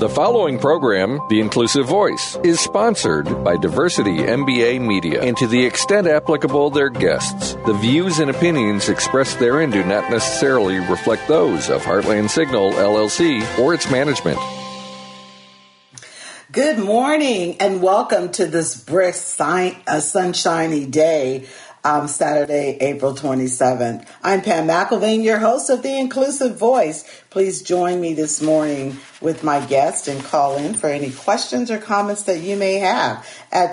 The following program, The Inclusive Voice, is sponsored by Diversity MBA Media, and to the extent applicable, their guests. The views and opinions expressed therein do not necessarily reflect those of Heartland Signal, LLC, or its management. Good morning, and welcome to this brisk, sunshiny day, Saturday, April 27th. I'm Pam McElvain, your host of The Inclusive Voice. Please join me this morning with my guest and call in for any questions or comments that you may have at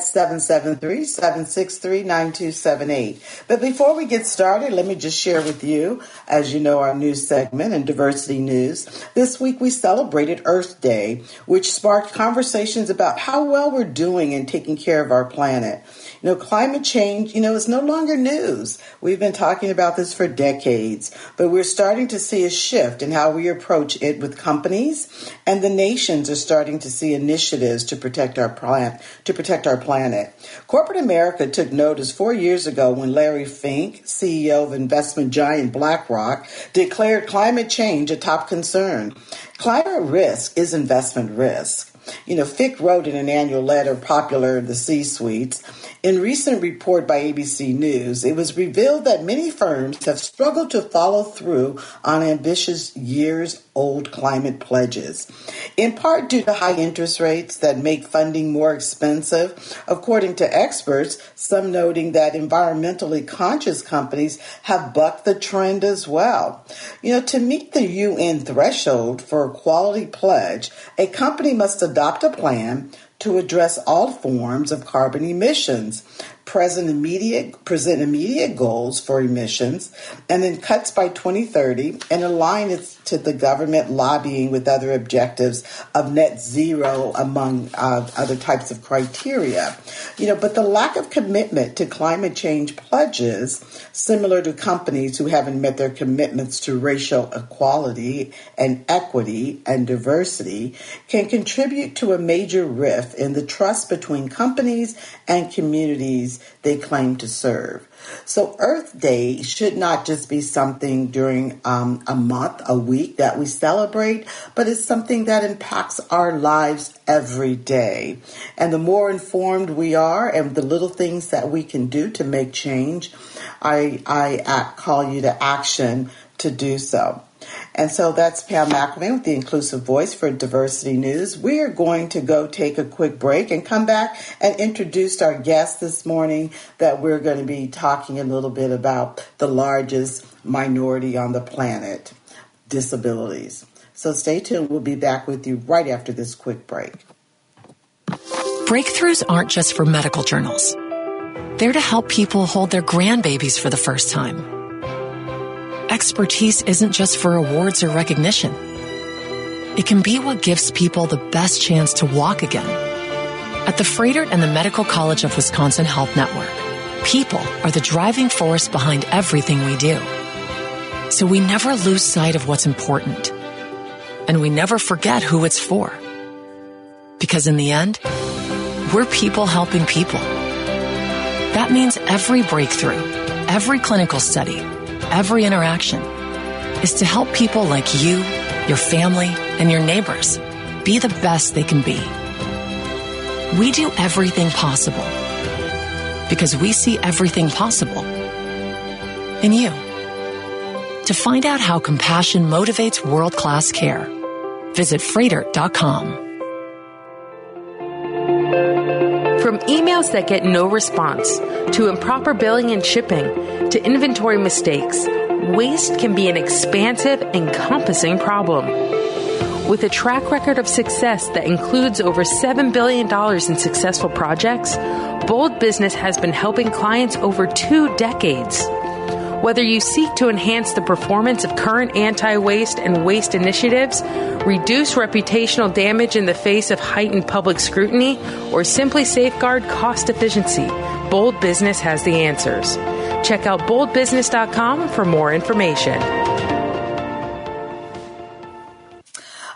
773-763-9278. But before we get started, let me just share with you, as you know, our news segment and diversity news. This week we celebrated Earth Day, which sparked conversations about how well we're doing in taking care of our planet. Climate change, is no longer news. We've been talking about this for decades, but we're starting to see a shift in how we approach it with companies, and the nations are starting to see initiatives to protect our planet. Corporate America took notice 4 years ago when Larry Fink, CEO of investment giant BlackRock, declared climate change a top concern. Climate risk is investment risk. Fick wrote in an annual letter popular in the C-suites. In a recent report by ABC News, it was revealed that many firms have struggled to follow through on ambitious years-old climate pledges, in part due to high interest rates that make funding more expensive, according to experts, some noting that environmentally conscious companies have bucked the trend as well. To meet the UN threshold for a quality pledge, a company must adopt a plan to address all forms of carbon emissions, present immediate goals for emissions, and then cuts by 2030, and align it to the government lobbying with other objectives of net zero, among other types of criteria. But the lack of commitment to climate change pledges, similar to companies who haven't met their commitments to racial equality and equity and diversity, can contribute to a major rift in the trust between companies and communities they claim to serve. So Earth Day should not just be something during a month, a week that we celebrate, but it's something that impacts our lives every day. And the more informed we are and the little things that we can do to make change, I call you to action to do so. And so that's Pam McElvain with The Inclusive Voice for Diversity News. We are going to go take a quick break and come back and introduce our guest this morning, that we're going to be talking a little bit about the largest minority on the planet, disabilities. So stay tuned. We'll be back with you right after this quick break. Breakthroughs aren't just for medical journals. They're to help people hold their grandbabies for the first time. Expertise isn't just for awards or recognition. It can be what gives people the best chance to walk again. At the Froedtert and the Medical College of Wisconsin Health Network, people are the driving force behind everything we do. So we never lose sight of what's important. And we never forget who it's for. Because in the end, we're people helping people. That means every breakthrough, every clinical study, every interaction is to help people like you, your family, and your neighbors be the best they can be. We do everything possible because we see everything possible in you. To find out how compassion motivates world-class care, visit Froedtert.com. From emails that get no response, to improper billing and shipping, to inventory mistakes, waste can be an expansive, encompassing problem. With a track record of success that includes over $7 billion in successful projects, Bold Business has been helping clients over 2 decades. Whether you seek to enhance the performance of current anti-waste and waste initiatives, reduce reputational damage in the face of heightened public scrutiny, or simply safeguard cost efficiency, Bold Business has the answers. Check out boldbusiness.com for more information.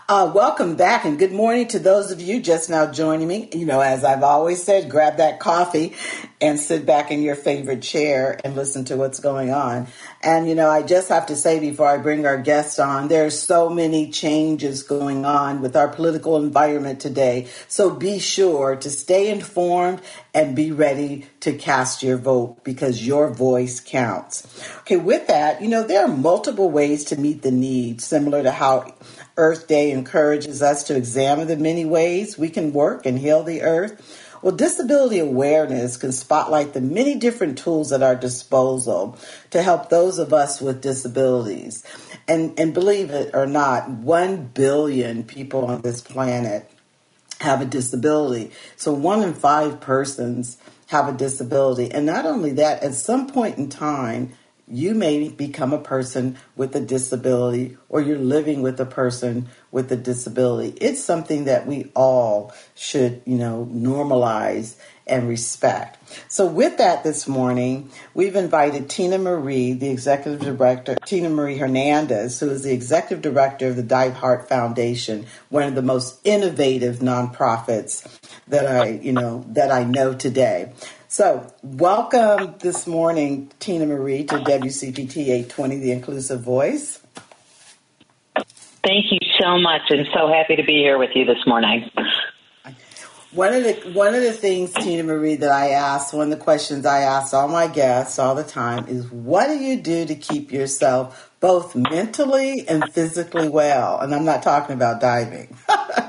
Welcome back and good morning to those of you just now joining me. As I've always said, grab that coffee and sit back in your favorite chair and listen to what's going on. And, I just have to say before I bring our guests on, there's so many changes going on with our political environment today. So be sure to stay informed and be ready to cast your vote because your voice counts. Okay, with that, there are multiple ways to meet the needs, similar to how Earth Day encourages us to examine the many ways we can work and heal the earth. Well, disability awareness can spotlight the many different tools at our disposal to help those of us with disabilities. And believe it or not, 1 billion people on this planet have a disability. So 1 in 5 persons have a disability. And not only that, at some point in time, you may become a person with a disability or you're living with a person with a disability. It's something that we all should, normalize and respect. So with that this morning, we've invited Tina Marie, the executive director, Tina Marie Hernandez, who is the executive director of the DiveHeart Foundation, one of the most innovative nonprofits that I know today. So welcome this morning, Tina Marie, to WCPT 820, The Inclusive Voice. Thank you so much, and so happy to be here with you this morning. One of the things, Tina Marie, that I ask, one of the questions I ask all my guests all the time is, what do you do to keep yourself both mentally and physically well? And I'm not talking about diving.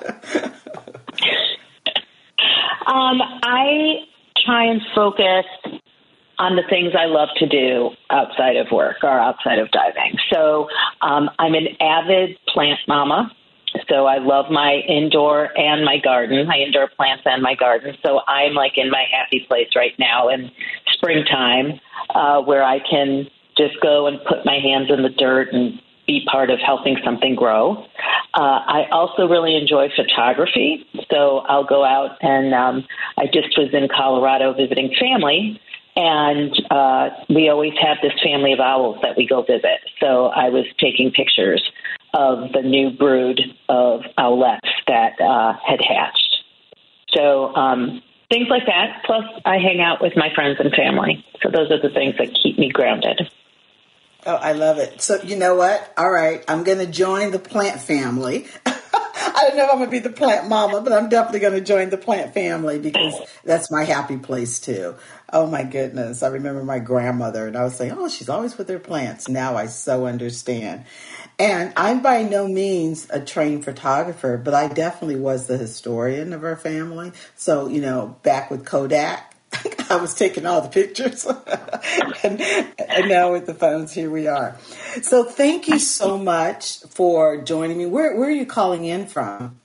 I try and focus on the things I love to do outside of work or outside of diving. So I'm an avid plant mama. So I love my indoor and my garden, my indoor plants and my garden. So I'm in my happy place right now in springtime where I can just go and put my hands in the dirt and be part of helping something grow. I also really enjoy photography. So I'll go out and I just was in Colorado visiting family. And we always have this family of owls that we go visit. So I was taking pictures of the new brood of owlets that had hatched. So things like that. Plus, I hang out with my friends and family. So those are the things that keep me grounded. Oh, I love it. So you know what? All right, I'm going to join the plant family. I don't know if I'm going to be the plant mama, but I'm definitely going to join the plant family because that's my happy place too. Oh my goodness. I remember my grandmother and I was saying, oh, she's always with her plants. Now I so understand. And I'm by no means a trained photographer, but I definitely was the historian of our family. So, back with Kodak, I was taking all the pictures. and now with the phones, here we are. So thank you so much for joining me. Where are you calling in from?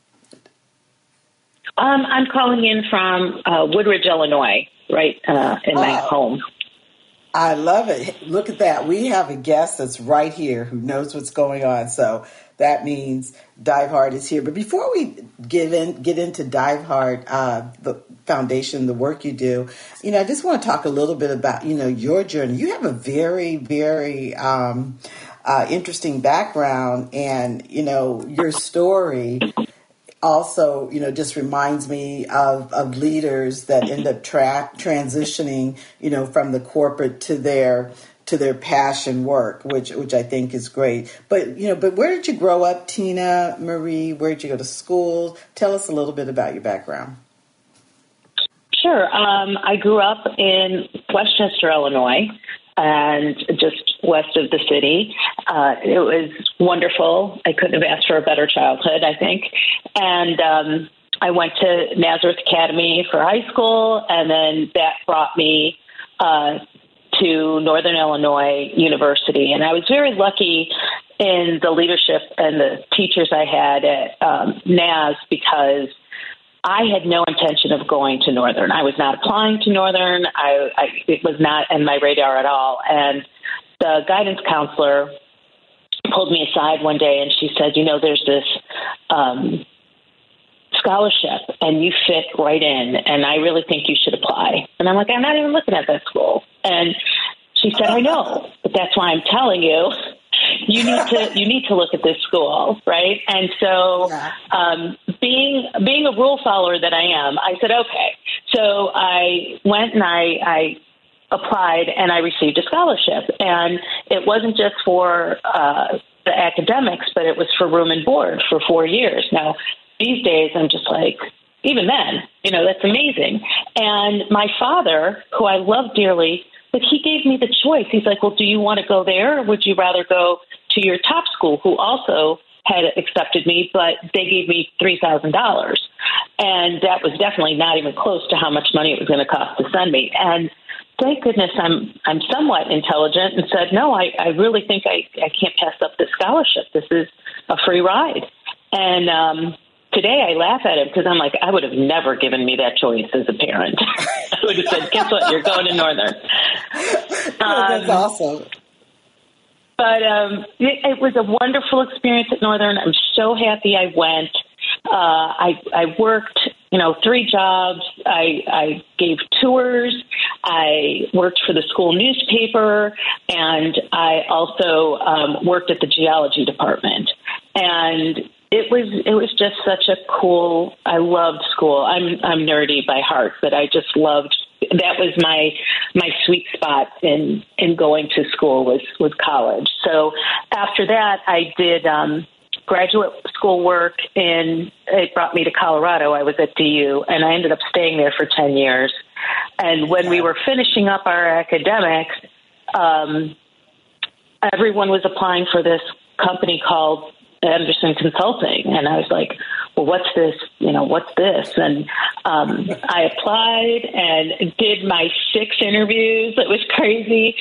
I'm calling in from Woodridge, Illinois, right in my home. I love it. Look at that. We have a guest that's right here who knows what's going on. So that means DiveHeart is here. But before we get into DiveHeart, the foundation, the work you do, I just want to talk a little bit about, your journey. You have a very, very interesting background, and, your story also, just reminds me of leaders that end up transitioning, from the corporate to their passion work, which I think is great. But where did you grow up, Tina Marie? Where did you go to school? Tell us a little bit about your background. Sure. I grew up in Westchester, Illinois, and just west of the city. It was wonderful. I couldn't have asked for a better childhood, I think. And I went to Nazareth Academy for high school, and then that brought me to Northern Illinois University. And I was very lucky in the leadership and the teachers I had at NAS because I had no intention of going to Northern. I was not applying to Northern. It was not on my radar at all. And the guidance counselor pulled me aside one day and she said, there's this scholarship and you fit right in and I really think you should apply. And I'm like, I'm not even looking at that school. And she said, I know, but that's why I'm telling you, you need to look at this school, right? And so, being a rule follower that I am, I said, okay. So I went and I applied and I received a scholarship, and it wasn't just for the academics, but it was for room and board for 4 years. Now, these days, I'm just like, even then, that's amazing. And my father, who I love dearly, but he gave me the choice. He's like, well, do you want to go there, or would you rather go to your top school, who also had accepted me, but they gave me $3,000. And that was definitely not even close to how much money it was going to cost to send me. And thank goodness I'm somewhat intelligent and said, no, I really think I can't pass up this scholarship. This is a free ride. And today I laugh at it because I'm like, I would have never given me that choice as a parent. I would have said, guess what? You're going to Northern. That's awesome. But it was a wonderful experience at Northern. I'm so happy I went. I worked, 3 jobs. I gave tours. I worked for the school newspaper, and I also worked at the geology department. And it was just such a cool. I loved school. I'm nerdy by heart, but I just loved. That was my sweet spot in going to school was college. So after that, I did graduate school work it brought me to Colorado. I was at DU, and I ended up staying there for 10 years. And when we were finishing up our academics, everyone was applying for this company called Anderson Consulting. And I was like, well, what's this? What's this? And I applied and did my 6 interviews. It was crazy.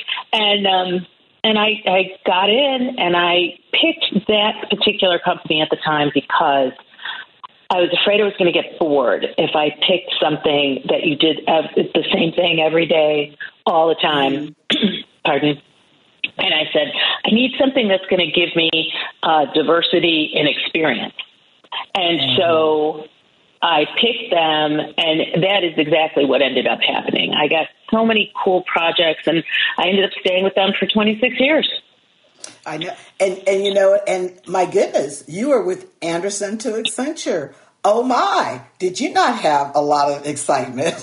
And I got in, and I picked that particular company at the time because I was afraid I was going to get bored if I picked something that you did the same thing every day, all the time. Pardon. And I said, I need something that's going to give me diversity in experience. And so I picked them, and that is exactly what ended up happening. I got so many cool projects, and I ended up staying with them for 26 years. I know. And my goodness, you were with Anderson to Accenture. Oh my, did you not have a lot of excitement?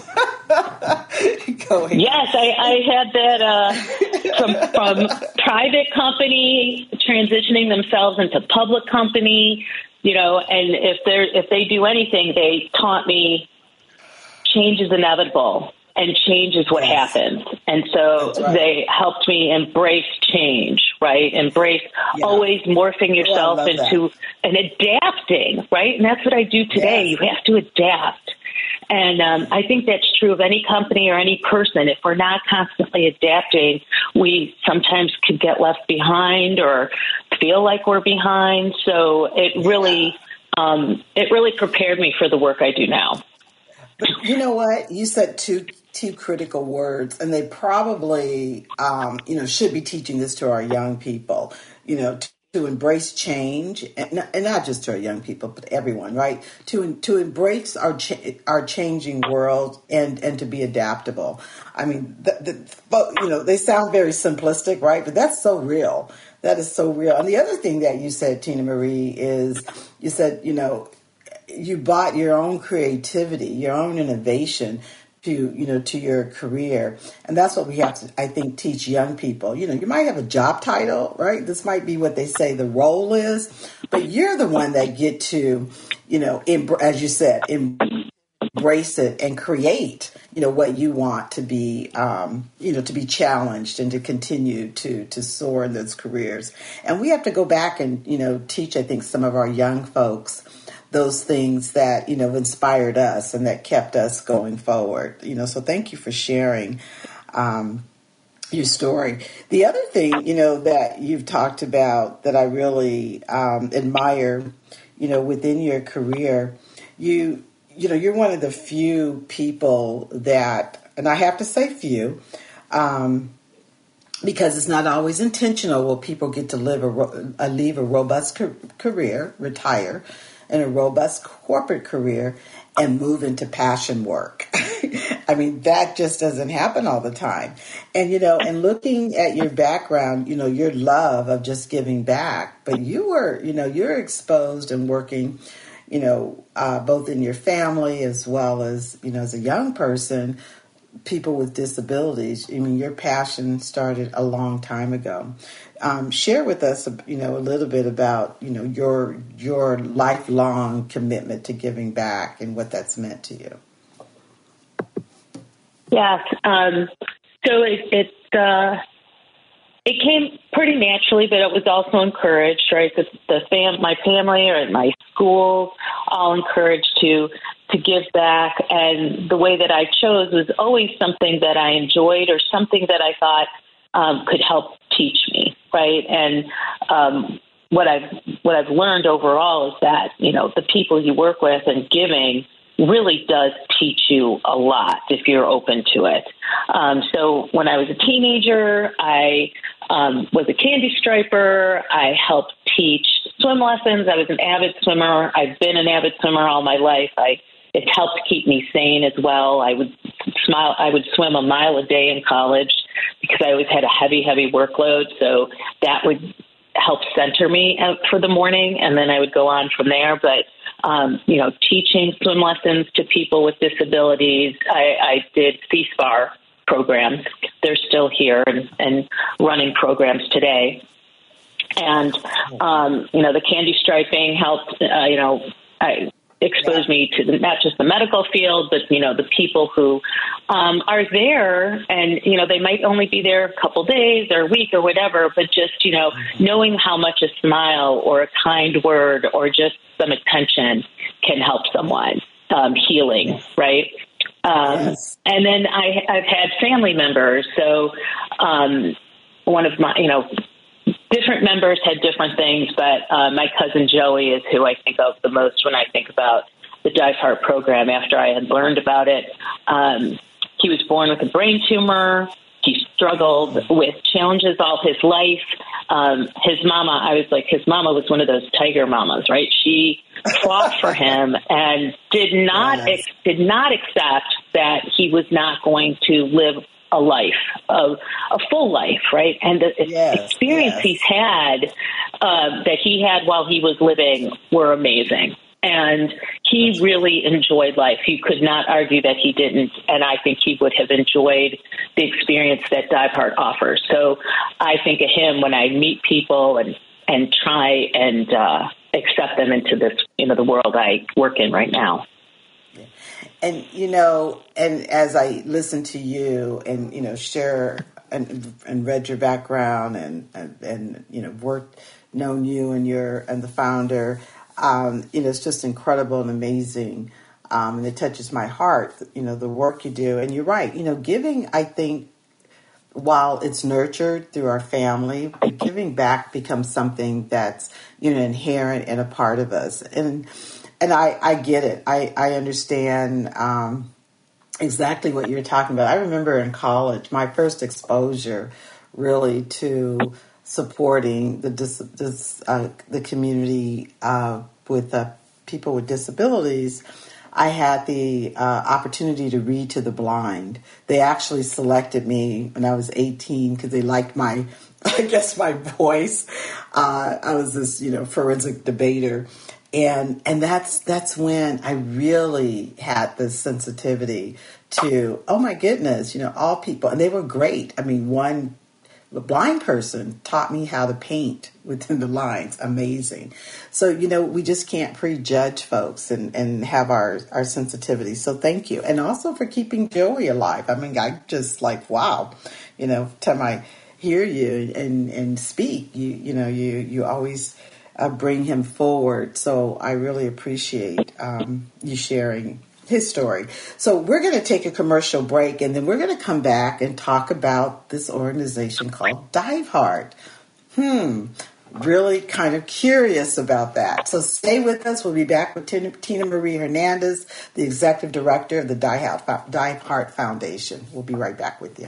Go ahead. Yes, I had that from private company transitioning themselves into public company, and if they do anything, they taught me change is inevitable and change is what happens. And so they helped me embrace change, right? Embrace always morphing yourself into and adapting, right? And that's what I do today. You have to adapt. And I think that's true of any company or any person. If we're not constantly adapting, we sometimes could get left behind or feel like we're behind. So it really prepared me for the work I do now. But you know what? You said two critical words, and they probably, should be teaching this to our young people, to embrace change, and not just to our young people, but everyone, right? To embrace our changing world and to be adaptable. I mean, they sound very simplistic, right? But that's so real. That is so real. And the other thing that you said, Tina Marie, is you said, you bought your own creativity, your own innovation to your career. And that's what we have to, I think, teach young people. You might have a job title, right? This might be what they say the role is, but you're the one that get to, as you said, embrace it and create, what you want to be, to be challenged and to continue to soar in those careers. And we have to go back and, teach, I think, some of our young folks those things that, inspired us and that kept us going forward. So thank you for sharing your story. The other thing, that you've talked about that I really admire, within your career, you're one of the few people that, and I have to say few, because it's not always intentional when people get to leave a robust career, retire, in a robust corporate career and move into passion work. I mean, that just doesn't happen all the time. And, and looking at your background, your love of just giving back, but you're exposed and working, both in your family as well as, as a young person, people with disabilities. I mean, your passion started a long time ago. Share with us, a little bit about, your lifelong commitment to giving back and what that's meant to you. Yes. So it came pretty naturally, but it was also encouraged, right? My family or my school all encouraged to give back. And the way that I chose was always something that I enjoyed or something that I thought could help teach me, right? And what I've learned overall is that, the people you work with and giving really does teach you a lot if you're open to it. So when I was a teenager, I was a candy striper. I helped teach swim lessons. I was an avid swimmer. I've been an avid swimmer all my life. It helped keep me sane as well. I would swim a mile a day in college because I always had a heavy workload. So that would help center me out for the morning, and then I would go on from there. But teaching swim lessons to people with disabilities. I did CSPAR programs. They're still here and running programs today. And, the candy striping helped, exposed me to not just the medical field, but, the people who are there and, they might only be there a couple days or a week or whatever, but just, knowing how much a smile or a kind word or just some attention can help someone, healing, right? Yes. And then I've had family members. So one of my, different members had different things, but my cousin Joey is who I think of the most when I think about the Dive Heart program after I had learned about it. He was born with a brain tumor. He struggled with challenges all his life. His mama was one of those tiger mamas, right? She fought for him and did not accept that he was not going to live a full life, right? And the experience he's had, that he had while he was living were amazing. And he really enjoyed life. You could not argue that he didn't. And I think he would have enjoyed the experience that Dive Heart offers. So I think of him when I meet people and try and accept them into this, the world I work in right now. And, and as I listen to you and, share and read your background and known you and the founder, it's just incredible and amazing. And it touches my heart, the work you do. And you're right. Giving, I think, while it's nurtured through our family, giving back becomes something that's, inherent and a part of us. And I get it. I understand exactly what you're talking about. I remember in college, my first exposure really to supporting the community with people with disabilities. I had the opportunity to read to the blind. They actually selected me when I was 18 because they liked my voice. I was this, forensic debater. And that's when I really had the sensitivity to, oh my goodness, all people, and they were great. I mean, one blind person taught me how to paint within the lines. Amazing. So, we just can't prejudge folks and have our sensitivity. So thank you. And also for keeping Joey alive. I mean, I just wow, time I hear you and speak, you always bring him forward. So I really appreciate you sharing his story. So we're going to take a commercial break, and then we're going to come back and talk about this organization called Dive Heart. Really kind of curious about that. So stay with us. We'll be back with Tina Marie Hernandez, the executive director of the Dive Heart Foundation. We'll be right back with you.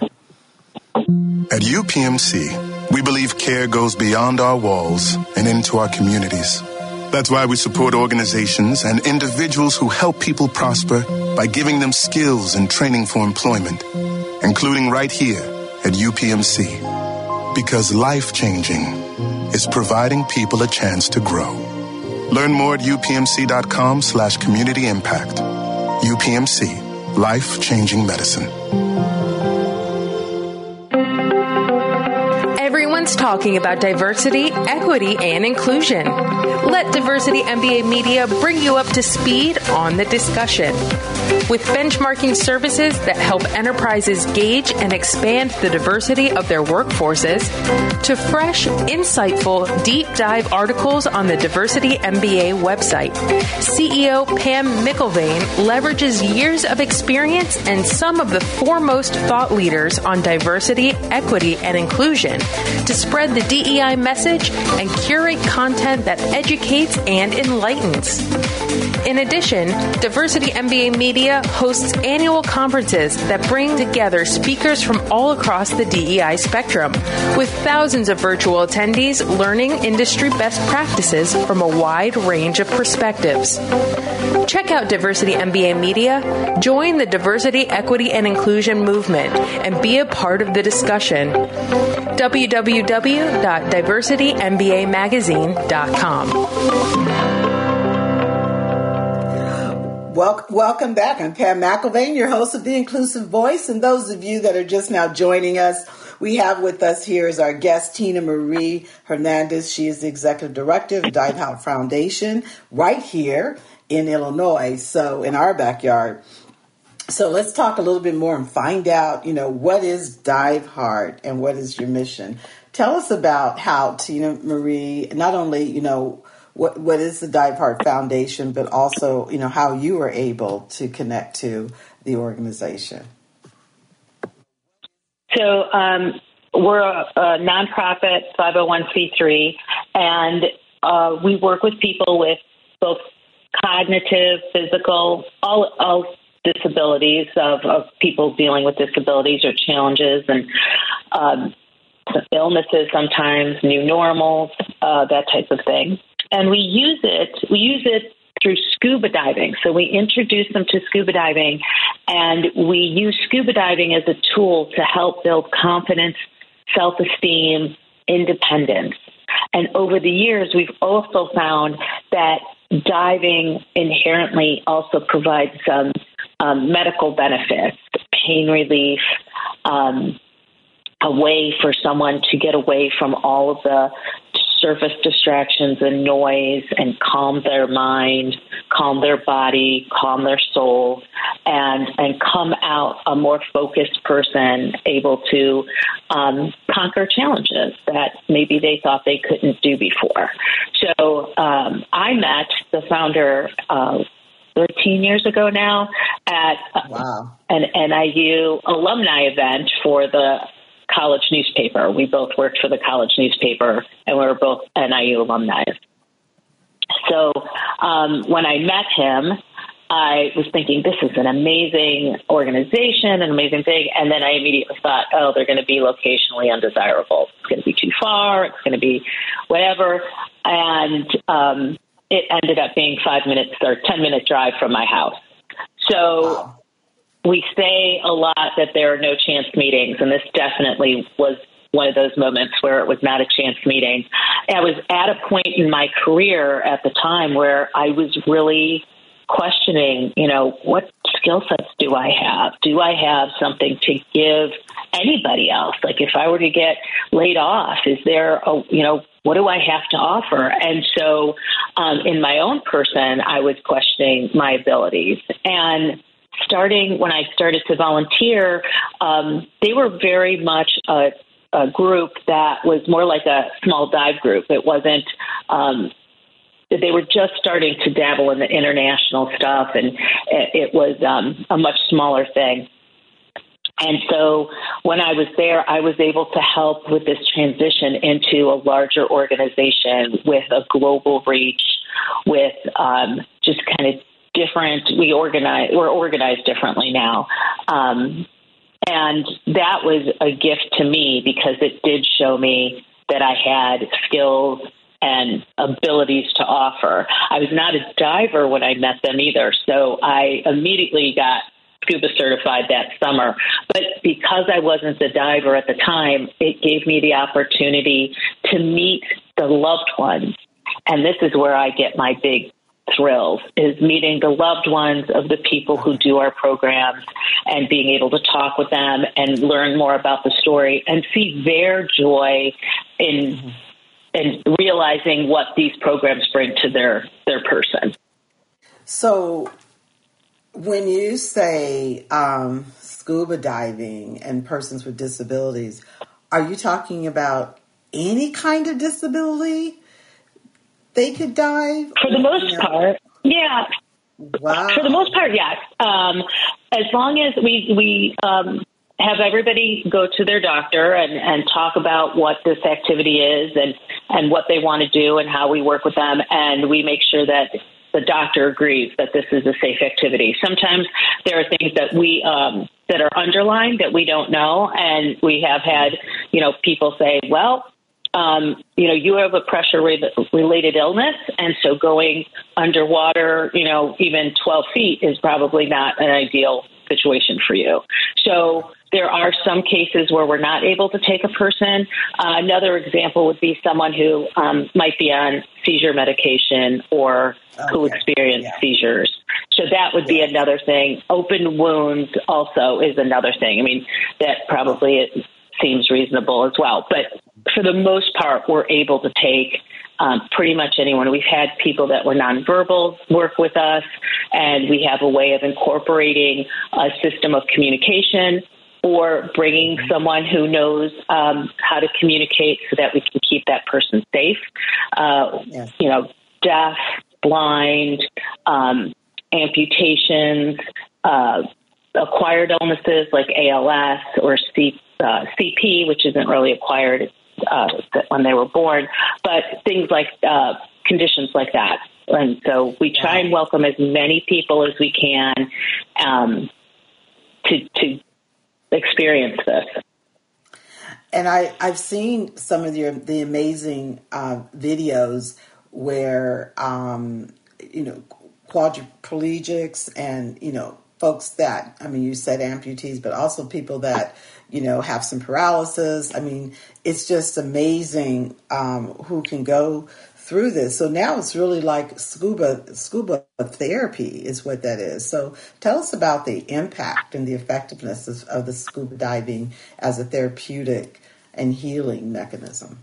At UPMC, we believe care goes beyond our walls and into our communities. That's why we support organizations and individuals who help people prosper by giving them skills and training for employment, including right here at UPMC. Because life-changing is providing people a chance to grow. Learn more at upmc.com/community impact. UPMC, life-changing medicine. Everyone's talking about diversity, equity, and inclusion. Let Diversity MBA Media bring you up to speed on the discussion. With benchmarking services that help enterprises gauge and expand the diversity of their workforces, to fresh, insightful, deep dive articles on the Diversity MBA website, CEO Pam McIlvaine leverages years of experience and some of the foremost thought leaders on diversity, equity, and inclusion to spread the DEI message and curate content that educates and enlightens. In addition, Diversity MBA Media hosts annual conferences that bring together speakers from all across the DEI spectrum, with thousands of virtual attendees learning industry best practices from a wide range of perspectives. Check out Diversity MBA Media, join the diversity, equity, and inclusion movement, and be a part of the discussion. www.diversitymbamagazine.com. Welcome back. I'm Pam McIlvaine, your host of The Inclusive Voice. And those of you that are just now joining us, we have with us here is our guest, Tina Marie Hernandez. She is the Executive Director of the Dive Heart Foundation right here in Illinois, so in our backyard. So let's talk a little bit more and find out, what is Dive Heart and what is your mission? Tell us about how Tina Marie, not only, what is the Dive Heart Foundation, but also, how you were able to connect to the organization. So we're a nonprofit 501c3, and we work with people with both cognitive, physical, all disabilities of people dealing with disabilities or challenges and illnesses sometimes, new normals, that type of thing. And we use it through scuba diving. So we introduce them to scuba diving, and we use scuba diving as a tool to help build confidence, self-esteem, independence. And over the years, we've also found that diving inherently also provides some medical benefits, pain relief, a way for someone to get away from all of the surface distractions and noise and calm their mind, calm their body, calm their soul, and come out a more focused person, able to conquer challenges that maybe they thought they couldn't do before. So I met the founder 13 years ago now at an NIU alumni event for the college newspaper. We both worked for the college newspaper, and we were both NIU alumni. So when I met him, I was thinking, this is an amazing organization, an amazing thing. And then I immediately thought, they're going to be locationally undesirable. It's going to be too far. It's going to be whatever. And it ended up being 5 minutes or 10-minute drive from my house. So we say a lot that there are no chance meetings, and this definitely was one of those moments where it was not a chance meeting. I was at a point in my career at the time where I was really questioning, what skill sets do I have? Do I have something to give anybody else? Like if I were to get laid off, is there what do I have to offer? And so in my own person, I was questioning my abilities. And when I started to volunteer, they were very much a group that was more like a small dive group. It wasn't, they were just starting to dabble in the international stuff, and it was a much smaller thing. And so when I was there, I was able to help with this transition into a larger organization with a global reach, with just kind of different. We're organized differently now. And that was a gift to me because it did show me that I had skills and abilities to offer. I was not a diver when I met them either, so I immediately got scuba certified that summer. But because I wasn't a diver at the time, it gave me the opportunity to meet the loved ones. And this is where I get my big thrills, is meeting the loved ones of the people who do our programs and being able to talk with them and learn more about the story and see their joy in realizing what these programs bring to their person. So when you say scuba diving and persons with disabilities, are you talking about any kind of disability they could dive? For the most part, yeah. Wow. For the most part, yes. As long as we have everybody go to their doctor and talk about what this activity is and what they want to do and how we work with them, and we make sure that the doctor agrees that this is a safe activity. Sometimes there are things that we that are underlined that we don't know, and we have had people say, well, you have a pressure-related illness, and so going underwater, even 12 feet is probably not an ideal situation for you. So there are some cases where we're not able to take a person. Another example would be someone who might be on seizure medication or who experience seizures. So that would be another thing. Open wounds also is another thing. I mean, that probably seems reasonable as well. But for the most part, we're able to take pretty much anyone. We've had people that were nonverbal work with us, and we have a way of incorporating a system of communication or bringing someone who knows how to communicate so that we can keep that person safe. Deaf, blind, amputations, acquired illnesses like ALS or CP, which isn't really acquired when they were born, but things like conditions like that. And so we try and welcome as many people as we can to experience this. And I've seen some of the amazing videos where quadriplegics and folks that, you said amputees, but also people that have some paralysis. It's just amazing who can go through this. So now it's really like scuba therapy is what that is. So tell us about the impact and the effectiveness of the scuba diving as a therapeutic and healing mechanism.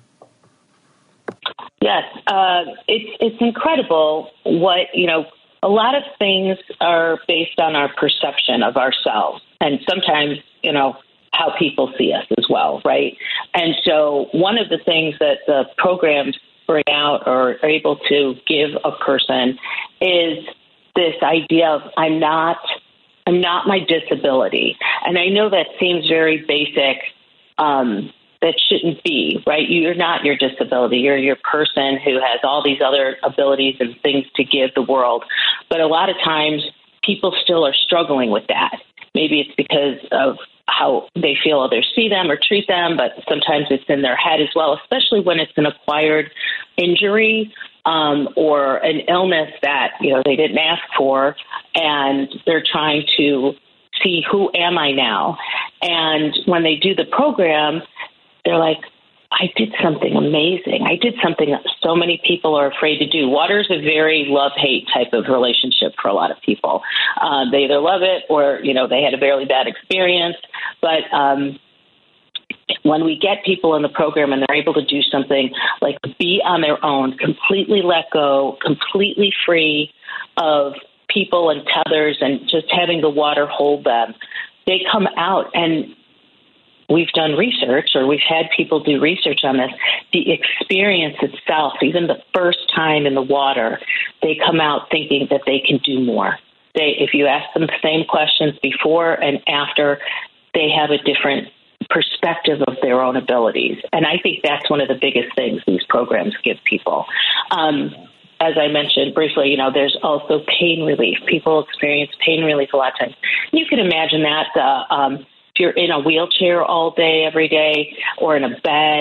Yes, it's incredible what, a lot of things are based on our perception of ourselves and sometimes, how people see us as well, right? And so one of the things that the programs bring out or are able to give a person is this idea of I'm not my disability. And I know that seems very basic. That shouldn't be, right? You're not your disability. You're your person who has all these other abilities and things to give the world. But a lot of times people still are struggling with that. Maybe it's because of how they feel others see them or treat them, but sometimes it's in their head as well, especially when it's an acquired injury or an illness that, they didn't ask for, and they're trying to see, who am I now? And when they do the program, they're like, I did something amazing. I did something that so many people are afraid to do. Water is a very love-hate type of relationship for a lot of people. They either love it or, they had a very bad experience. But when we get people in the program and they're able to do something like be on their own, completely let go, completely free of people and tethers and just having the water hold them, they come out, and we've done research, or we've had people do research on this. The experience itself, even the first time in the water, they come out thinking that they can do more. If you ask them the same questions before and after, they have a different perspective of their own abilities. And I think that's one of the biggest things these programs give people. As I mentioned briefly, there's also pain relief. People experience pain relief a lot of times. You can imagine that if you're in a wheelchair all day, every day, or in a bed,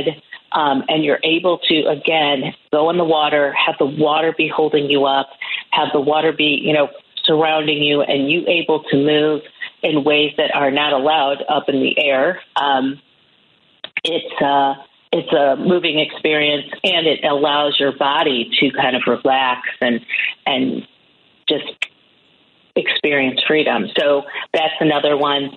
and you're able to, again, go in the water, have the water be holding you up, have the water be, surrounding you, and you able to move in ways that are not allowed up in the air. It's a moving experience, and it allows your body to kind of relax and just experience freedom. So that's another one.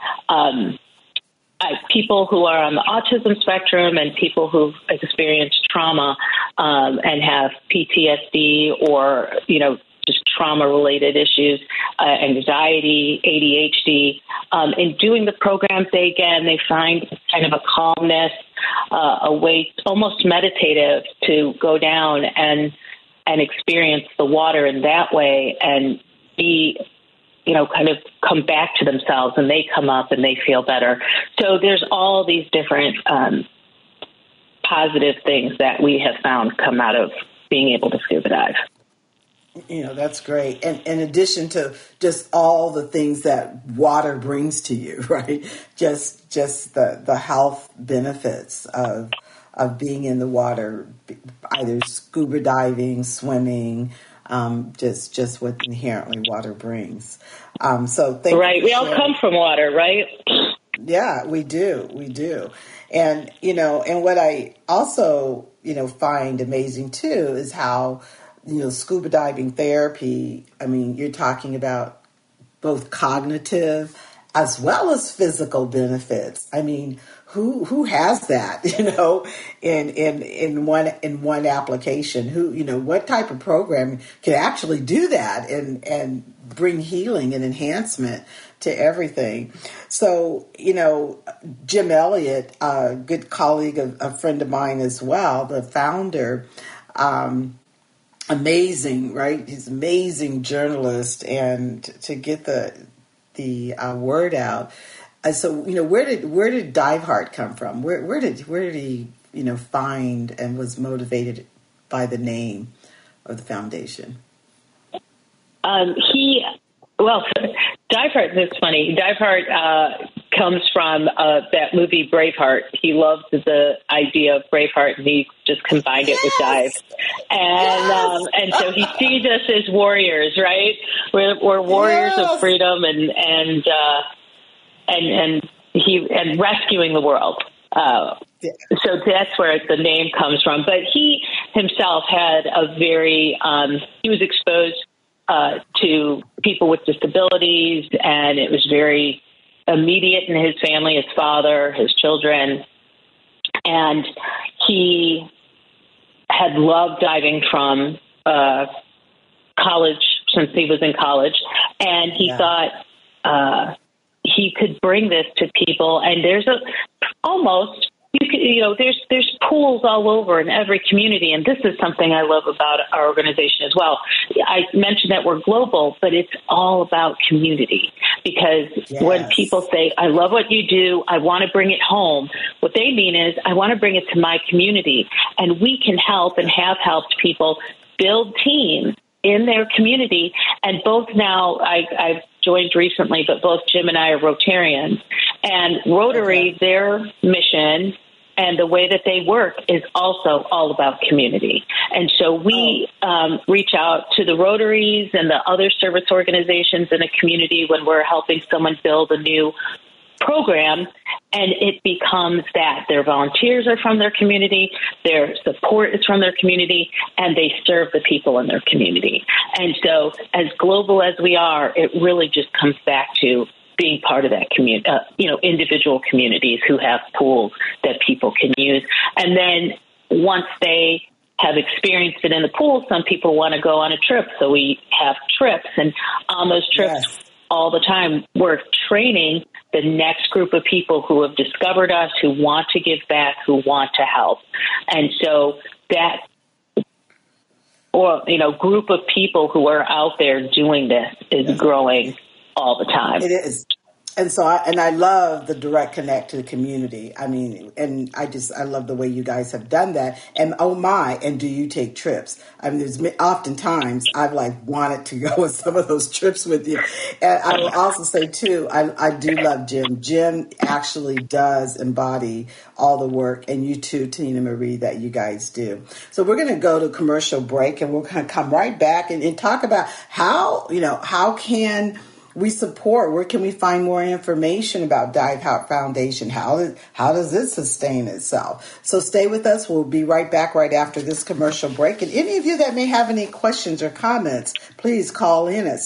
People who are on the autism spectrum and people who've experienced trauma and have PTSD or, just trauma-related issues, anxiety, ADHD. In doing the programs, they find kind of a calmness, a way almost meditative to go down and experience the water in that way and be, kind of come back to themselves, and they come up and they feel better. So there's all these different positive things that we have found come out of being able to scuba dive. That's great. And in addition to just all the things that water brings to you, right? Just the health benefits of being in the water, either scuba diving, swimming, just what inherently water brings. So thank you. Right. We all come from water, right? Yeah, we do. And, and what I also, find amazing too is how, scuba diving therapy, you're talking about both cognitive as well as physical benefits. Who has that, in one application? What type of program can actually do that and bring healing and enhancement to everything? So, Jim Elliott, a good colleague, a friend of mine as well, the founder, amazing, right? He's an amazing journalist, and to get the word out. So, where did Dive Heart come from? Where did he, find and was motivated by the name of the foundation? Dive Heart is funny. Dive Heart comes from that movie Braveheart. He loved the idea of Braveheart, and he just combined it with dive. And so he sees us as warriors, right? We're warriors of freedom and rescuing the world. So that's where the name comes from. But he himself had a very he was exposed to people with disabilities, and it was very immediate in his family, his father, his children. And he had loved diving from college, since he was in college. And he thought he could bring this to people. And there's there's pools all over in every community. And this is something I love about our organization as well. I mentioned that we're global, but it's all about community. Because when people say, I love what you do, I want to bring it home, what they mean is, I want to bring it to my community. And we can help and have helped people build teams in their community. And both now, I've joined recently, but both Jim and I are Rotarians. And Rotary, their mission and the way that they work is also all about community. And so we reach out to the Rotaries and the other service organizations in a community when we're helping someone build a new program, and it becomes that their volunteers are from their community, their support is from their community, and they serve the people in their community. And so as global as we are, it really just comes back to being part of that community, individual communities who have pools that people can use. And then once they have experienced it in the pool, some people want to go on a trip. So we have trips, and on those trips all the time, we're training the next group of people who have discovered us, who want to give back, who want to help. And so that group of people who are out there doing this is growing all the time. It is. And so I love the direct connect to the community. I mean, and I love the way you guys have done that. And oh my, and do you take trips? I mean, there's oftentimes I've wanted to go on some of those trips with you. And I will also say too, I do love Jim. Jim actually does embody all the work, and you too, Tina Marie, that you guys do. So we're going to go to a commercial break, and we're going to come right back and talk about how can we support, where can we find more information about Dive Heart Foundation? How does it sustain itself? So stay with us. We'll be right back right after this commercial break. And any of you that may have any questions or comments, please call in at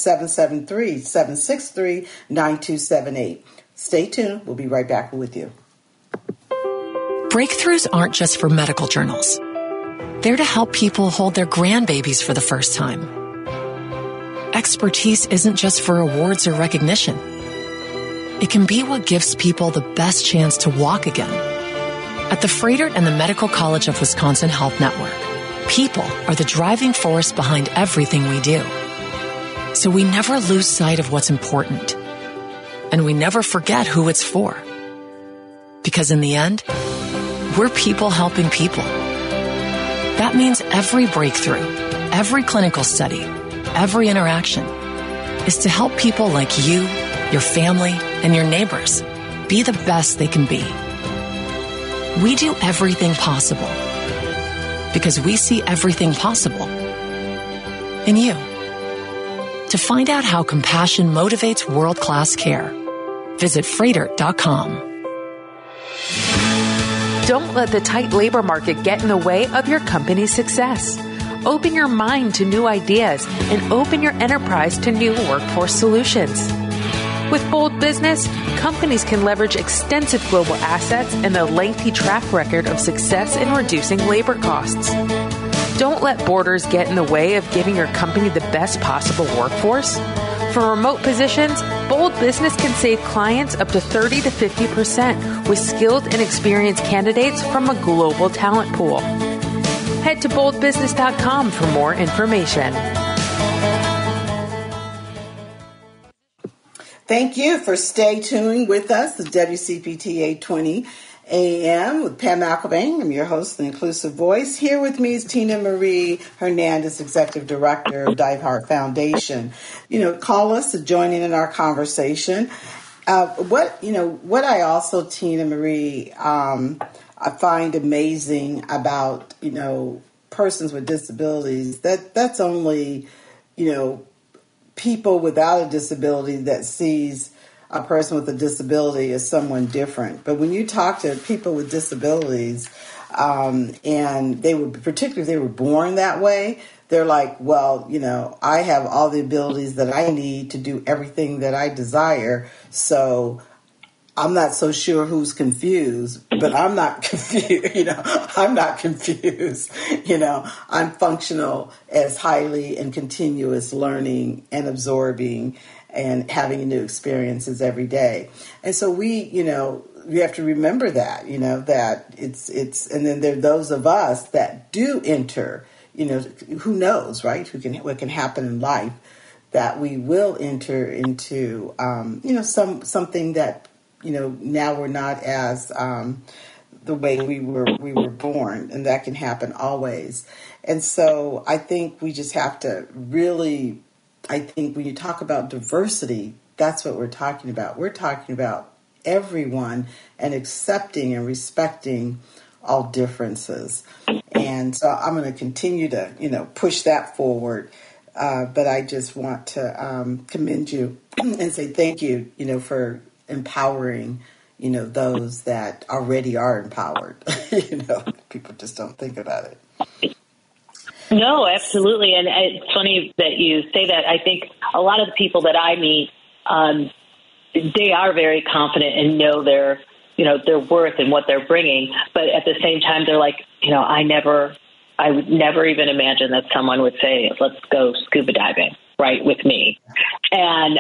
773-763-9278. Stay tuned. We'll be right back with you. Breakthroughs aren't just for medical journals. They're to help people hold their grandbabies for the first time. Expertise isn't just for awards or recognition. It can be what gives people the best chance to walk again. At the Froedtert and the Medical College of Wisconsin Health Network, people are the driving force behind everything we do. So we never lose sight of what's important. And we never forget who it's for. Because in the end, we're people helping people. That means every breakthrough, every clinical study, every interaction is to help people like you, your family, and your neighbors be the best they can be. We do everything possible because we see everything possible in you. To find out how compassion motivates world-class care, visit Froedtert.com. Don't let the tight labor market get in the way of your company's success. Open your mind to new ideas and open your enterprise to new workforce solutions. With Bold Business, companies can leverage extensive global assets and a lengthy track record of success in reducing labor costs. Don't let borders get in the way of giving your company the best possible workforce. For remote positions, Bold Business can save clients up to 30 to 50% with skilled and experienced candidates from a global talent pool. Head to boldbusiness.com for more information. Thank you for stay tuned with us, the WCPT 820 AM with Pam McElvain. I'm your host, The Inclusive Voice. Here with me is Tina Marie Hernandez, Executive Director of Dive Heart Foundation. Call us to join in our conversation. What I also, Tina Marie, I find amazing about, persons with disabilities, that's only, people without a disability that sees a person with a disability as someone different. But when you talk to people with disabilities, and particularly if they were born that way, they're like, well, I have all the abilities that I need to do everything that I desire. So I'm not so sure who's confused, but I'm not confused. I'm not confused. I'm functional as highly and continuous learning and absorbing and having new experiences every day. And so we have to remember that, that it's, and then there are those of us that do enter, who knows, right? What can happen in life, that we will enter into, something that, now we're not as the way we were born, and that can happen always. And so I think we just have to really, I think when you talk about diversity, that's what we're talking about. We're talking about everyone and accepting and respecting all differences. And so I'm going to continue to, push that forward. But I just want to commend you and say thank you, for empowering, those that already are empowered. People just don't think about it. No, absolutely. And it's funny that you say that. I think a lot of the people that I meet, they are very confident and know their worth and what they're bringing. But at the same time, they're like, I would never even imagine that someone would say, let's go scuba diving, right, with me. And,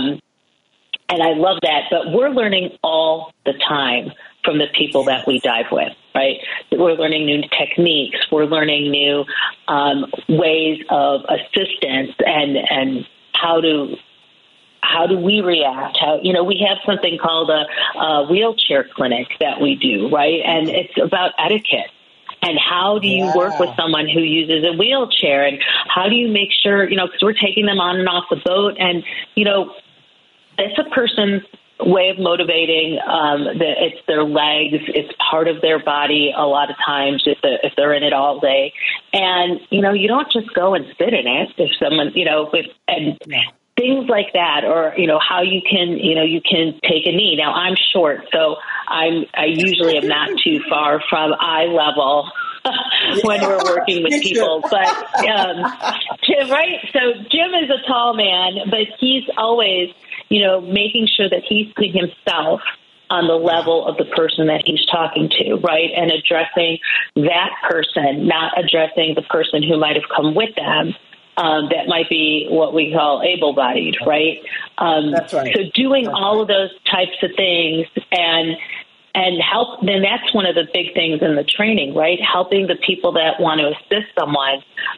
and I love that. But we're learning all the time from the people that we dive with, right? We're learning new techniques. We're learning new ways of assistance and how to how do we react? How, we have something called a wheelchair clinic that we do, right? And it's about etiquette. And how do you work with someone who uses a wheelchair? And how do you make sure, because we're taking them on and off the boat. And, it's a person's way of motivating. It's their legs. It's part of their body a lot of times if they're in it all day. And, you don't just go and sit in it if someone, things like that, or, how you can take a knee. Now, I'm short, so I usually am not too far from eye level when we're working with people. But, Jim, right? So Jim is a tall man, but he's always, making sure that he's putting himself on the level of the person that he's talking to, right? And addressing that person, not addressing the person who might have come with them. That might be what we call able-bodied, right? That's right. So doing all of those types of things and help, then that's one of the big things in the training, right? Helping the people that want to assist someone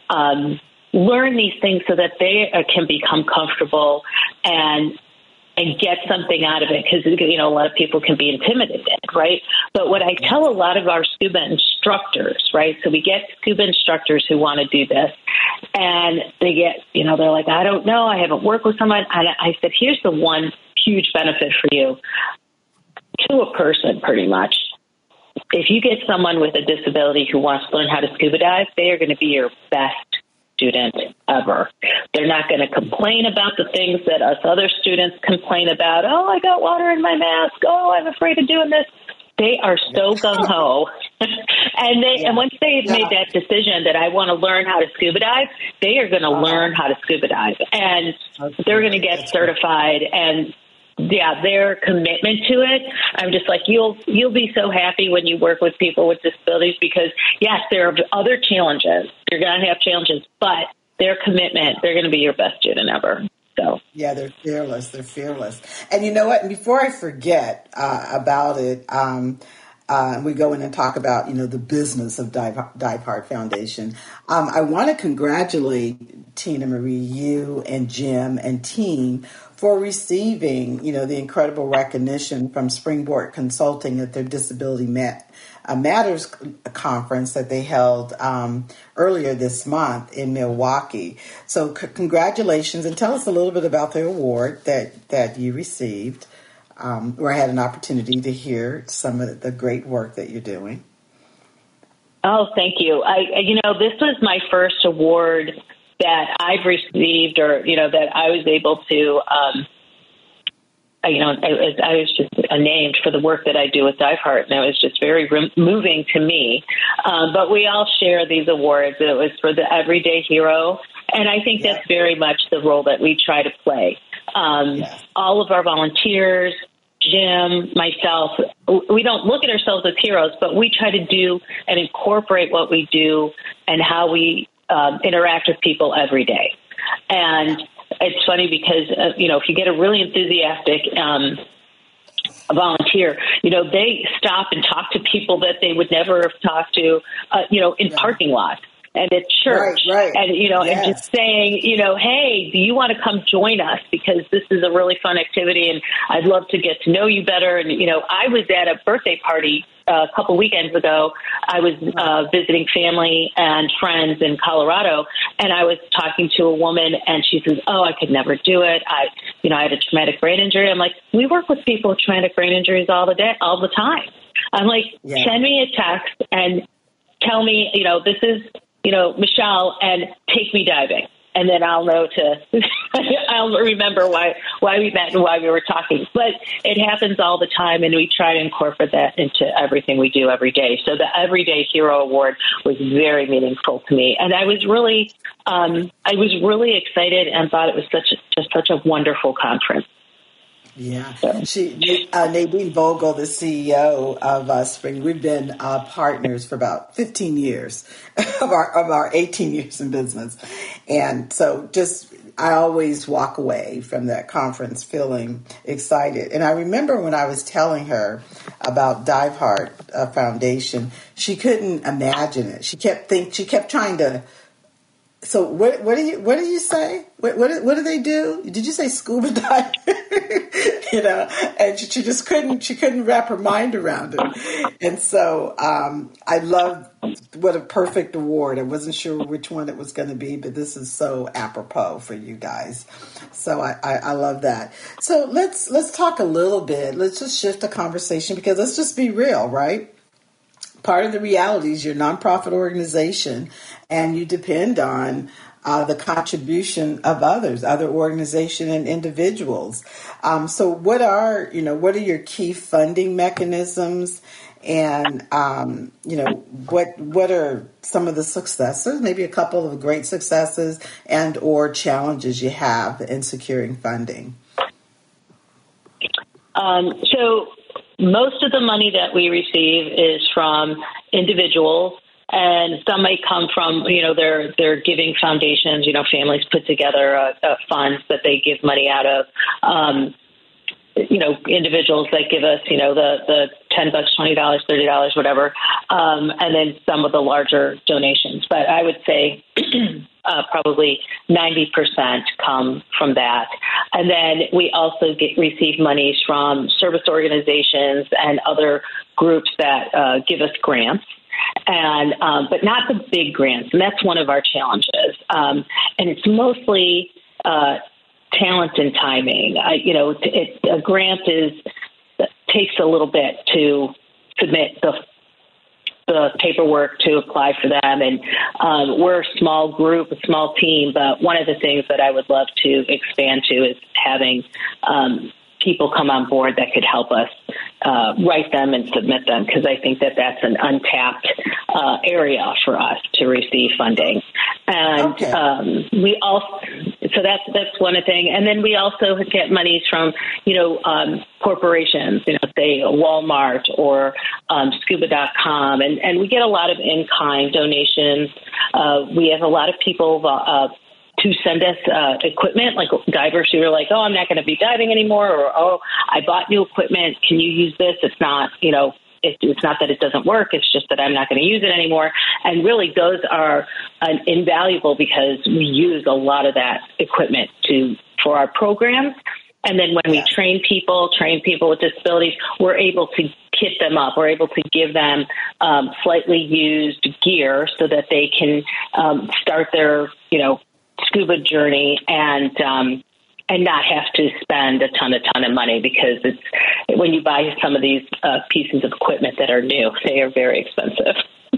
learn these things so that they can become comfortable and get something out of it, because, a lot of people can be intimidated, right? But what I tell a lot of our scuba instructors, right? So we get scuba instructors who want to do this, and they get, they're like, I don't know, I haven't worked with someone. And I said, here's the one huge benefit for you, to a person, pretty much. If you get someone with a disability who wants to learn how to scuba dive, they are going to be your best student ever. They're not going to complain about the things that us other students complain about. Oh, I got water in my mask. Oh, I'm afraid of doing this. They are so gung-ho. And once they've made that decision that I want to learn how to scuba dive, they are going to learn how to scuba dive. And they're going to get certified. And their commitment to it, I'm just like, you'll be so happy when you work with people with disabilities, because yes, there are other challenges. You're going to have challenges, but their commitment, they're going to be your best student ever. So yeah, they're fearless. They're fearless. And you know what? And before I forget about it, we go in and talk about, the business of Dive Hard Foundation. I want to congratulate Tina Marie, you and Jim and team for receiving, the incredible recognition from Springboard Consulting at their Disability Matters conference that they held earlier this month in Milwaukee. So congratulations, and tell us a little bit about the award that you received, where I had an opportunity to hear some of the great work that you're doing. Oh, thank you. This was my first award that I've received, or, that I was able to, I was just named for the work that I do with Dive Hard, and it was just very moving to me. But we all share these awards. It was for the everyday hero, and I think that's very much the role that we try to play. All of our volunteers, Jim, myself, we don't look at ourselves as heroes, but we try to do and incorporate what we do and how we interact with people every day. And it's funny because, if you get a really enthusiastic volunteer, they stop and talk to people that they would never have talked to, in parking lots and at church. Right. And, and just saying, hey, do you want to come join us? Because this is a really fun activity and I'd love to get to know you better. And, I was at a birthday party a couple weekends ago. I was visiting family and friends in Colorado, and I was talking to a woman, and she says, oh, I could never do it. I had a traumatic brain injury. I'm like, we work with people with traumatic brain injuries all the time. I'm like, send me a text and tell me, this is, Michelle, and take me diving. And then I'll know I'll remember why we met and why we were talking. But it happens all the time, and we try to incorporate that into everything we do every day. So the Everyday Hero Award was very meaningful to me. And I was really excited and thought it was such a wonderful conference. Yeah. Nadine Vogel, the CEO of Spring, we've been partners for about 15 years of our 18 years in business. And so I always walk away from that conference feeling excited. And I remember when I was telling her about Dive Hard Foundation, she couldn't imagine it. She kept trying to. So what do you say? What do they do? Did you say scuba dive? And she just couldn't wrap her mind around it. And so I love what a perfect award. I wasn't sure which one it was going to be, but this is so apropos for you guys. So I love that. So let's talk a little bit. Let's just shift the conversation, because let's just be real, right? Part of the reality is you're a nonprofit organization, and you depend on the contribution of other organizations and individuals. So what are your key funding mechanisms, and what are some of the successes, maybe a couple of great successes and or challenges you have in securing funding? So most of the money that we receive is from individuals, and some may come from, their giving foundations. Families put together a fund that they give money out of. Individuals that give us, the $10, $20, $30, whatever, and then some of the larger donations. But I would say probably 90% come from that. And then we also receive monies from service organizations and other groups that give us grants. And but not the big grants, and that's one of our challenges. And it's mostly talent and timing. A grant takes a little bit to submit the paperwork to apply for them, and we're a small group, a small team. But one of the things that I would love to expand to is having people come on board that could help us write them and submit them, because I think that that's an untapped area for us to receive funding. And we also, so that's one thing. And then we also get monies from, corporations, say Walmart or scuba.com. And we get a lot of in-kind donations. We have a lot of people to send us equipment, like divers who are like, oh, I'm not going to be diving anymore, or, oh, I bought new equipment. Can you use this? It's not, it's not that it doesn't work. It's just that I'm not going to use it anymore. And really, those are invaluable, because we use a lot of that equipment for our programs. And then when we train people with disabilities, we're able to kit them up. We're able to give them slightly used gear so that they can start their, scuba journey and not have to spend a ton of money, because it's when you buy some of these pieces of equipment that are new, they are very expensive.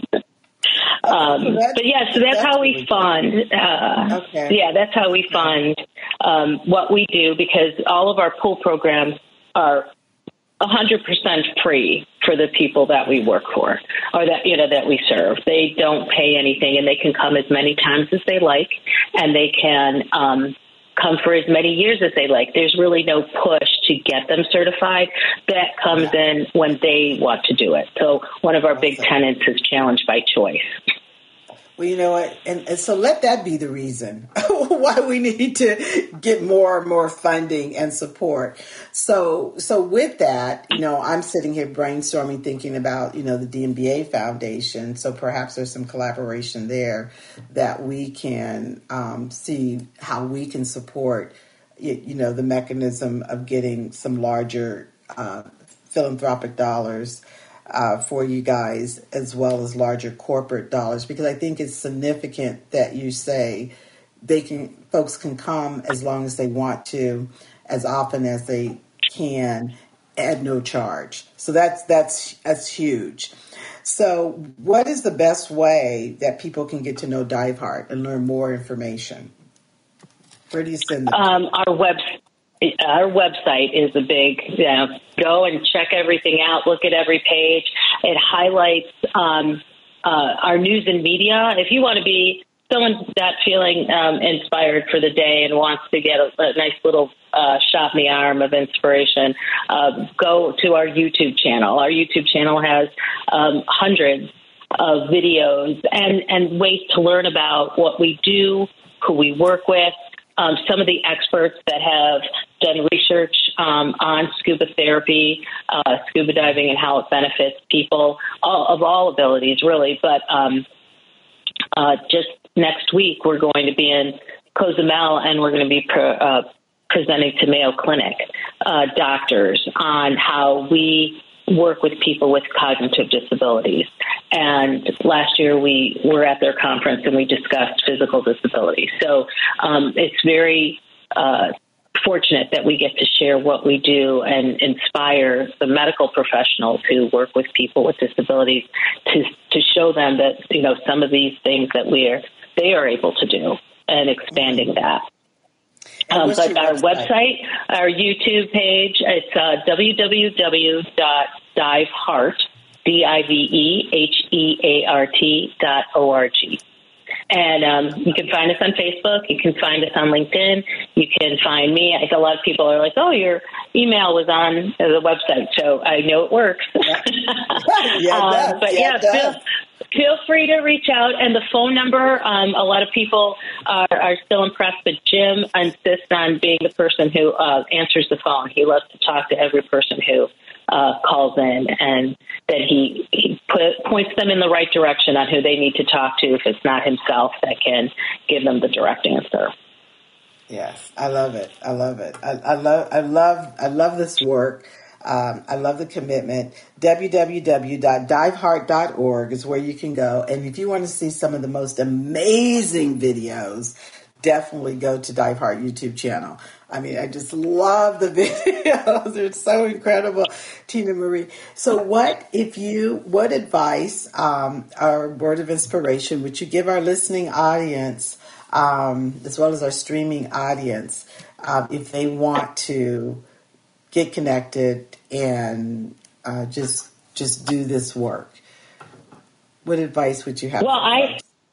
So that's how we fund. That's how we fund what we do, because all of our pool programs are 100% free for the people that we work for, or that we serve. They don't pay anything, and they can come as many times as they like, and they can come for as many years as they like. There's really no push to get them certified. That comes in when they want to do it. So one of our big tenets is challenge by choice. Well, you know what? And so let that be the reason why we need to get more and more funding and support. So with that, I'm sitting here brainstorming, thinking about, the DMBA Foundation. So perhaps there's some collaboration there that we can see how we can support, the mechanism of getting some larger philanthropic dollars for you guys, as well as larger corporate dollars, because I think it's significant that you say folks can come as long as they want to, as often as they can, at no charge. So that's huge. So what is the best way that people can get to know Dive Heart and learn more information? Where do you send them? Our website is a big, go and check everything out, look at every page. It highlights our news and media. If you want to be someone that's feeling inspired for the day and wants to get a nice little shot in the arm of inspiration, go to our YouTube channel. Our YouTube channel has hundreds of videos and ways to learn about what we do, who we work with. Some of the experts that have done research on scuba therapy, scuba diving, and how it benefits people of all abilities, really. But just next week, we're going to be in Cozumel, and we're going to be presenting to Mayo Clinic doctors on how we work with people with cognitive disabilities. And last year we were at their conference and we discussed physical disabilities. So it's very fortunate that we get to share what we do and inspire the medical professionals who work with people with disabilities to show them that, you know, some of these things that they are able to do, and expanding that. But our website, our YouTube page, it's www.diveheart, DIVEHEART.org. And you can find us on Facebook. You can find us on LinkedIn. You can find me. I think a lot of people are like, oh, your email was on the website, so I know it works. Feel free to reach out. And the phone number, a lot of people are still impressed, but Jim insists on being the person who answers the phone. He loves to talk to every person who calls in, and that he points them in the right direction on who they need to talk to if it's not himself that can give them the direct answer. Yes, I love it. I love it. I love this work. I love the commitment. www.diveheart.org is where you can go. And if you want to see some of the most amazing videos, definitely go to Dive Heart YouTube channel. I mean, I just love the videos. They're so incredible, Tina Marie. So what advice or word of inspiration would you give our listening audience, as well as our streaming audience, if they want to get connected and just do this work? What advice would you have? Well,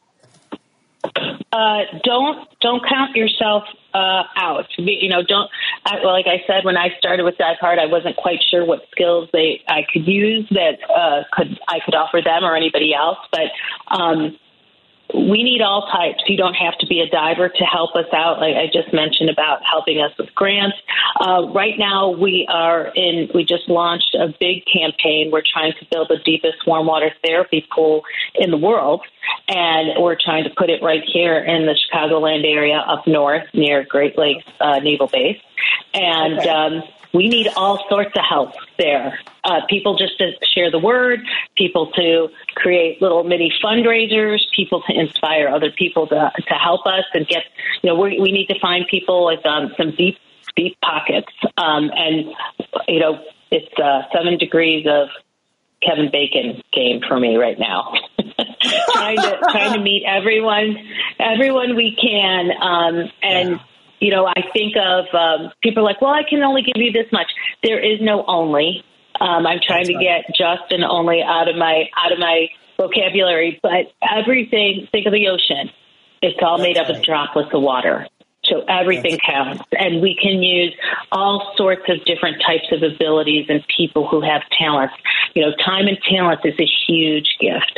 don't count yourself out. You know, like I said, when I started with Dive Heart, I wasn't quite sure what skills I could use that I could offer them or anybody else, but we need all types. You don't have to be a diver to help us out. Like I just mentioned about helping us with grants. Right now we just launched a big campaign. We're trying to build the deepest warm water therapy pool in the world. And we're trying to put it right here in the Chicagoland area up north near Great Lakes Naval Base. And we need all sorts of help there. People just to share the word, people to create little mini fundraisers, people to inspire other people to help us and get, you know, we need to find people with some deep pockets. And, you know, it's 7 degrees of Kevin Bacon game for me right now. trying to meet everyone we can. You know, I think of people like, well, I can only give you this much. There is no only. I'm trying to get just and only out of my vocabulary. But everything, think of the ocean. It's all made up of droplets of water. So everything counts. And we can use all sorts of different types of abilities and people who have talents. You know, time and talent is a huge gift.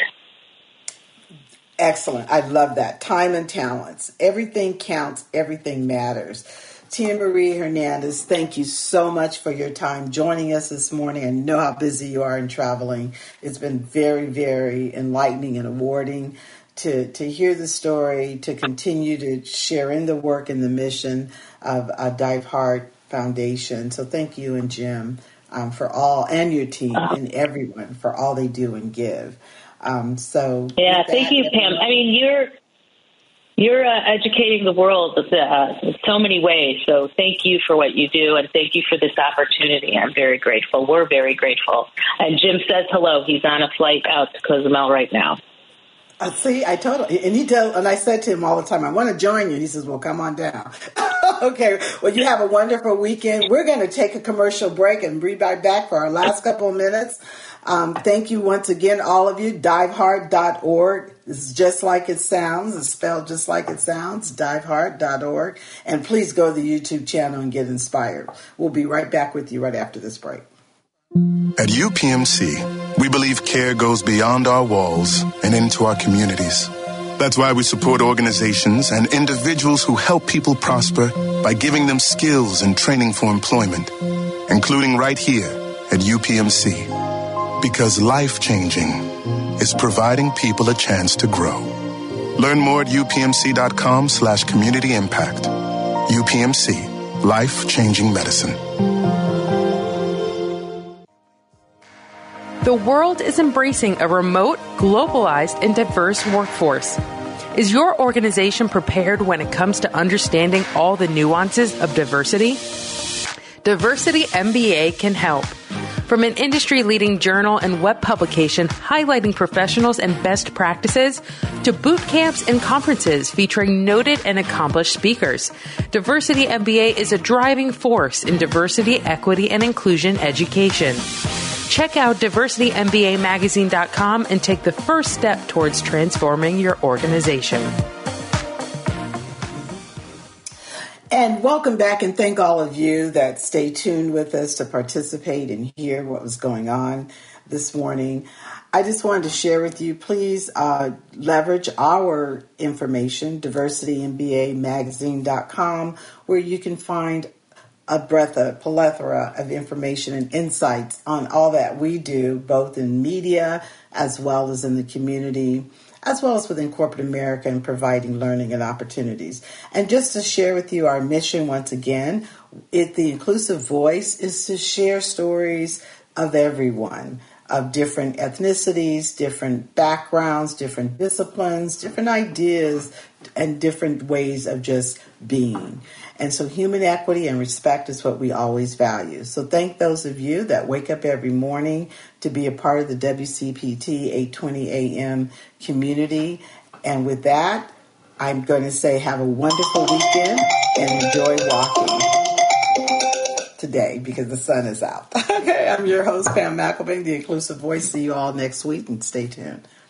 Excellent. I love that. Time and talents. Everything counts. Everything matters. Tina Marie Hernandez, thank you so much for your time joining us this morning. I know how busy you are in traveling. It's been very, very enlightening and rewarding to hear the story, to continue to share in the work and the mission of Dive Heart Foundation. So thank you and Jim for all, and your team and everyone for all they do and give. Thank you, Pam. I mean, you're educating the world in so many ways. So thank you for what you do, and thank you for this opportunity. I'm very grateful. We're very grateful. And Jim says hello. He's on a flight out to Cozumel right now. See, I told him, and I said to him all the time, I want to join you. And he says, well, come on down. Okay. Well, you have a wonderful weekend. We're going to take a commercial break and be right back for our last couple of minutes. Thank you once again, all of you. Diveheart.org. This is just like it sounds. It's spelled just like it sounds. Diveheart.org. And please go to the YouTube channel and get inspired. We'll be right back with you right after this break. At UPMC, we believe care goes beyond our walls and into our communities. That's why we support organizations and individuals who help people prosper by giving them skills and training for employment, including right here at UPMC. Because life-changing is providing people a chance to grow. Learn more at upmc.com/community impact. UPMC, life-changing medicine. The world is embracing a remote, globalized, and diverse workforce. Is your organization prepared when it comes to understanding all the nuances of diversity? Diversity MBA can help. From an industry-leading journal and web publication highlighting professionals and best practices, to boot camps and conferences featuring noted and accomplished speakers, Diversity MBA is a driving force in diversity, equity, and inclusion education. Check out diversitymbamagazine.com and take the first step towards transforming your organization. And welcome back, and thank all of you that stay tuned with us to participate and hear what was going on this morning. I just wanted to share with you, please leverage our information, diversitymbamagazine.com, where you can find a plethora of information and insights on all that we do, both in media as well as in the community, as well as within corporate America, and providing learning and opportunities. And just to share with you our mission once again, the Inclusive Voice is to share stories of everyone, of different ethnicities, different backgrounds, different disciplines, different ideas, and different ways of just being. And so human equity and respect is what we always value. So thank those of you that wake up every morning to be a part of the WCPT 820 AM community. And with that, I'm going to say have a wonderful weekend and enjoy walking today because the sun is out. Okay, I'm your host, Pam McElvain, the Inclusive Voice. See you all next week and stay tuned.